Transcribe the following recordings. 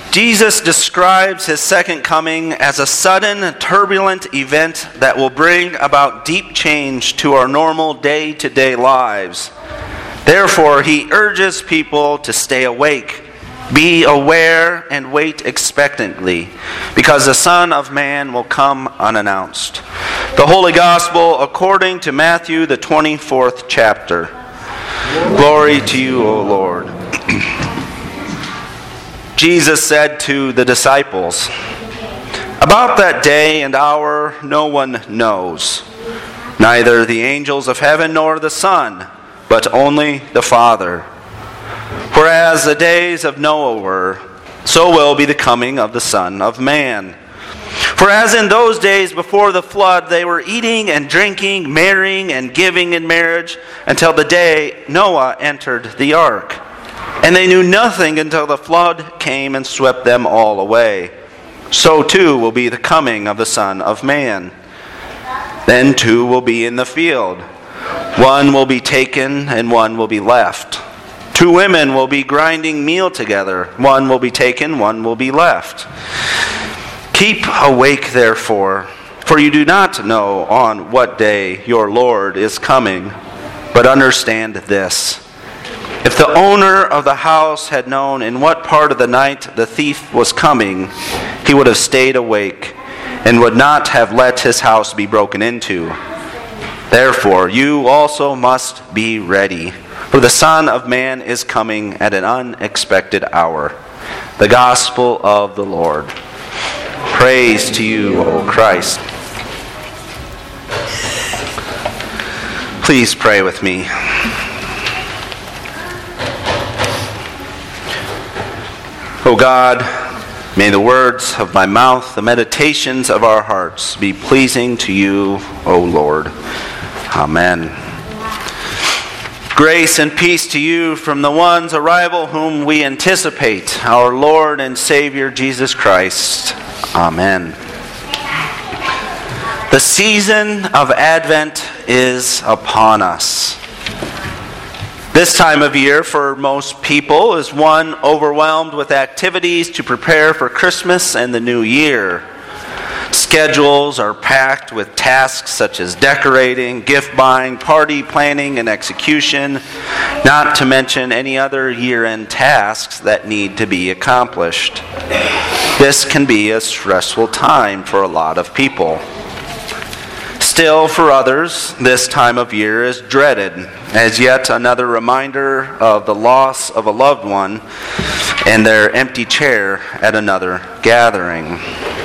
Jesus describes his second coming as a sudden, turbulent event that will bring about deep change to our normal day-to-day lives. Therefore, he urges people to stay awake, be aware, and wait expectantly, because the Son of Man will come unannounced. The Holy Gospel according to Matthew, the 24th chapter. Glory to you, O Lord. Jesus said to the disciples, "About that day and hour no one knows, neither the angels of heaven nor the Son, but only the Father. For as the days of Noah were, so will be the coming of the Son of Man. For as in those days before the flood they were eating and drinking, marrying and giving in marriage, until the day Noah entered the ark. And they knew nothing until the flood came and swept them all away. So too will be the coming of the Son of Man. Then two will be in the field. One will be taken and one will be left. Two women will be grinding meal together. One will be taken, one will be left. Keep awake, therefore, for you do not know on what day your Lord is coming. But understand this. If the owner of the house had known in what part of the night the thief was coming, he would have stayed awake and would not have let his house be broken into. Therefore, you also must be ready, for the Son of Man is coming at an unexpected hour." The Gospel of the Lord. Praise to you, O Christ. Please pray with me. O God, may the words of my mouth, the meditations of our hearts be pleasing to you, O Lord. Amen. Grace and peace to you from the one's arrival whom we anticipate, our Lord and Savior Jesus Christ. Amen. The season of Advent is upon us. This time of year for most people is one overwhelmed with activities to prepare for Christmas and the New Year. Schedules are packed with tasks such as decorating, gift buying, party planning, and execution, not to mention any other year-end tasks that need to be accomplished. This can be a stressful time for a lot of people. Still, for others, this time of year is dreaded as yet another reminder of the loss of a loved one and their empty chair at another gathering.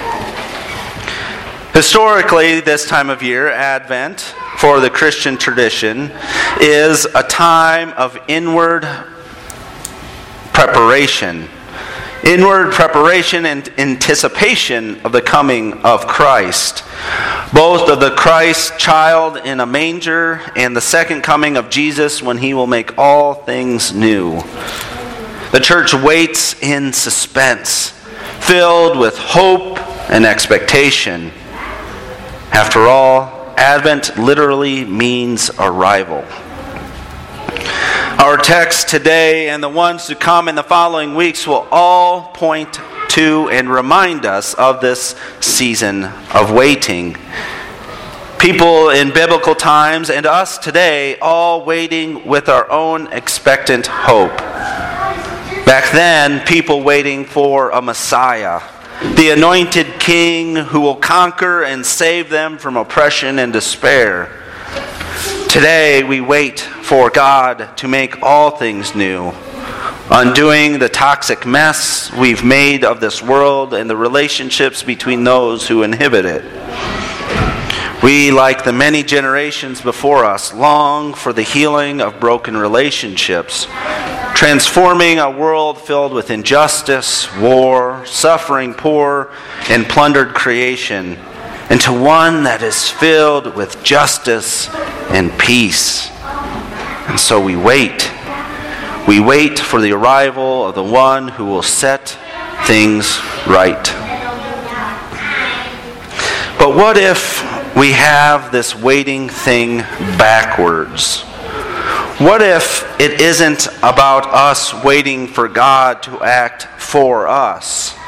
Historically, this time of year, Advent, for the Christian tradition, is a time of inward preparation. Inward preparation and anticipation of the coming of Christ. Both of the Christ child in a manger and the second coming of Jesus when he will make all things new. The church waits in suspense, filled with hope and expectation. After all, Advent literally means arrival. Our text today and the ones to come in the following weeks will all point to and remind us of this season of waiting. People in biblical times and us today all waiting with our own expectant hope. Back then, people waiting for a Messiah, the anointed king who will conquer and save them from oppression and despair. Today we wait for God to make all things new, undoing the toxic mess we've made of this world and the relationships between those who inhabit it. We, like the many generations before us, long for the healing of broken relationships, transforming a world filled with injustice, war, suffering, poor, and plundered creation into one that is filled with justice and peace. And so we wait. We wait for the arrival of the one who will set things right. But what if we have this waiting thing backwards? What if it isn't about us waiting for God to act for us?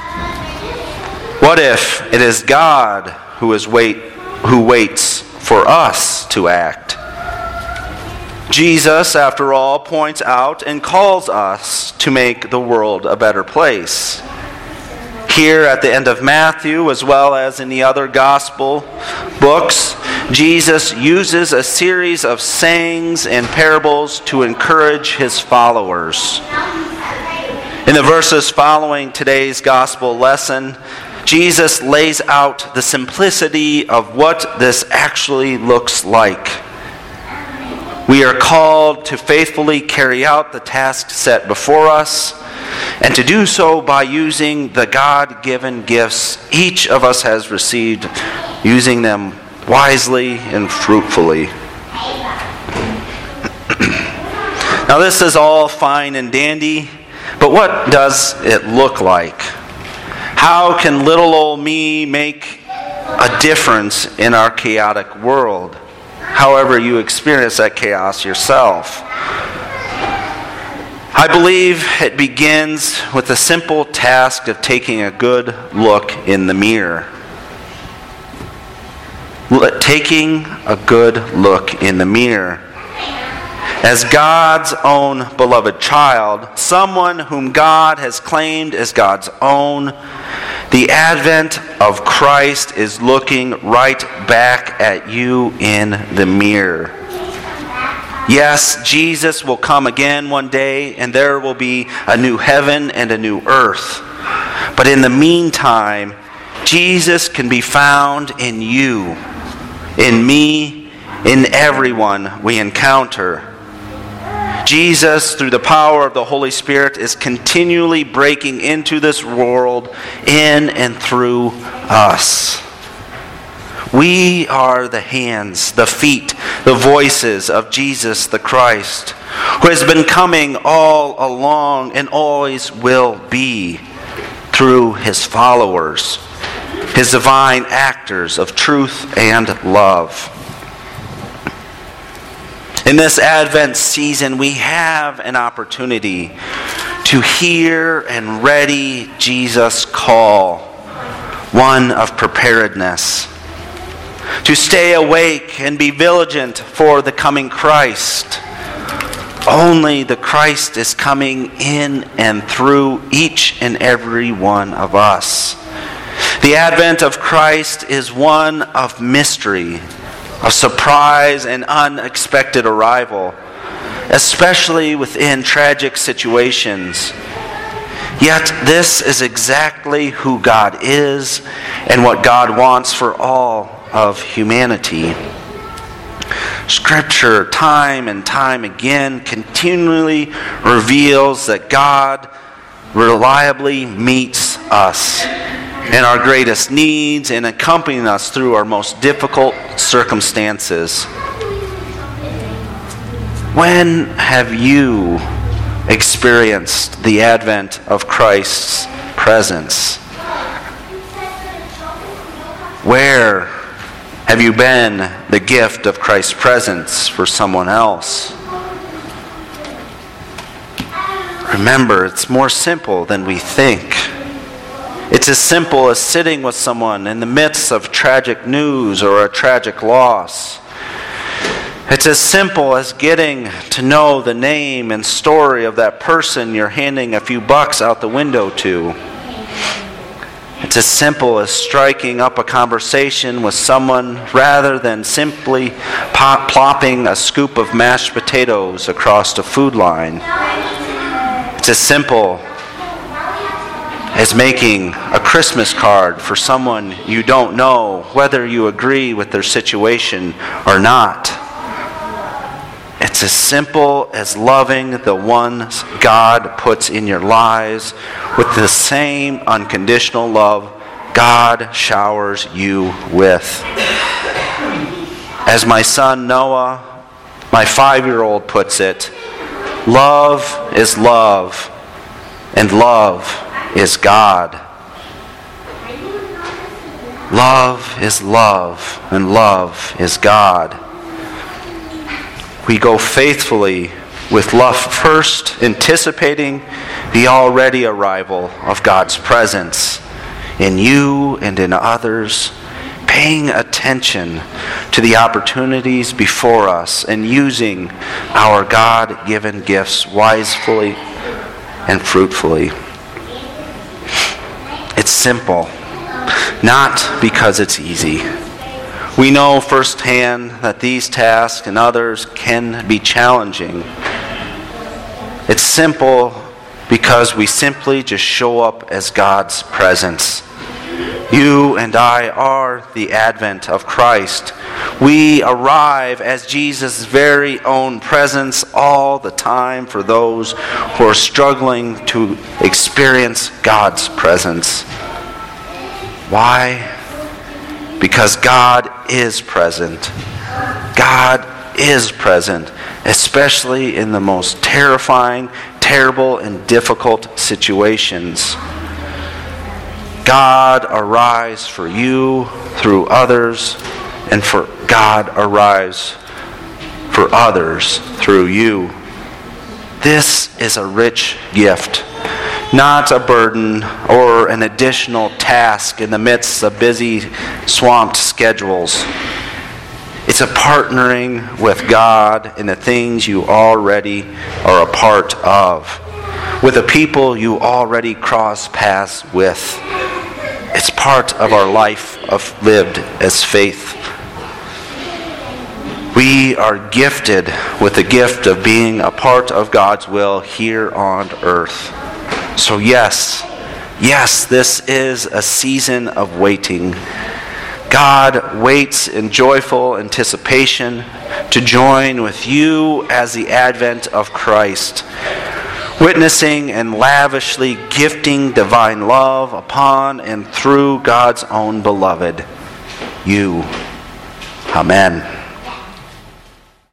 What if it is God who waits for us to act? Jesus, after all, points out and calls us to make the world a better place. Here at the end of Matthew, as well as in the other gospel books, Jesus uses a series of sayings and parables to encourage his followers. In the verses following today's gospel lesson, Jesus lays out the simplicity of what this actually looks like. We are called to faithfully carry out the task set before us, and to do so by using the God-given gifts each of us has received, using them wisely and fruitfully. Now, this is all fine and dandy, but what does it look like? How can little old me make a difference in our chaotic world? However you experience that chaos yourself. I believe it begins with the simple task of taking a good look in the mirror. Taking a good look in the mirror. As God's own beloved child, someone whom God has claimed as God's own, the advent of Christ is looking right back at you in the mirror. Yes, Jesus will come again one day, and there will be a new heaven and a new earth. But in the meantime, Jesus can be found in you, in me, in everyone we encounter. Jesus, through the power of the Holy Spirit, is continually breaking into this world in and through us. We are the hands, the feet, the voices of Jesus the Christ, who has been coming all along and always will be through his followers, his divine actors of truth and love. In this Advent season, we have an opportunity to hear and ready Jesus' call, one of preparedness. To stay awake and be vigilant for the coming Christ. Only the Christ is coming in and through each and every one of us. The advent of Christ is one of mystery, of surprise and unexpected arrival, especially within tragic situations. Yet this is exactly who God is and what God wants for all of humanity. Scripture, time and time again, continually reveals that God reliably meets us in our greatest needs and accompanying us through our most difficult circumstances. When have you experienced the advent of Christ's presence? Where have you been the gift of Christ's presence for someone else? Remember, it's more simple than we think. It's as simple as sitting with someone in the midst of tragic news or a tragic loss. It's as simple as getting to know the name and story of that person you're handing a few bucks out the window to. It's as simple as striking up a conversation with someone rather than simply plopping a scoop of mashed potatoes across the food line. It's as simple as making a Christmas card for someone you don't know, whether you agree with their situation or not. It's as simple as loving the ones God puts in your lives with the same unconditional love God showers you with. As my son Noah, my 5-year-old, puts it, love is love, and love is God. Love is love, and love is God. We go faithfully with love first, anticipating the already arrival of God's presence, in you and in others, paying attention to the opportunities before us and using our God-given gifts wisely and fruitfully. It's simple, not because it's easy. We know firsthand that these tasks and others can be challenging. It's simple because we simply just show up as God's presence. You and I are the advent of Christ. We arrive as Jesus' very own presence all the time for those who are struggling to experience God's presence. Why? Because God is present. God is present, especially in the most terrifying, terrible, and difficult situations. God arrives for you through others, and for God arrives for others through you. This is a rich gift, not a burden or an additional task in the midst of busy, swamped schedules. It's a partnering with God in the things you already are a part of, with the people you already cross paths with. It's part of our life of lived as faith. We are gifted with the gift of being a part of God's will here on earth. So yes, this is a season of waiting. God waits in joyful anticipation to join with you as the advent of Christ, witnessing and lavishly gifting divine love upon and through God's own beloved, you. Amen.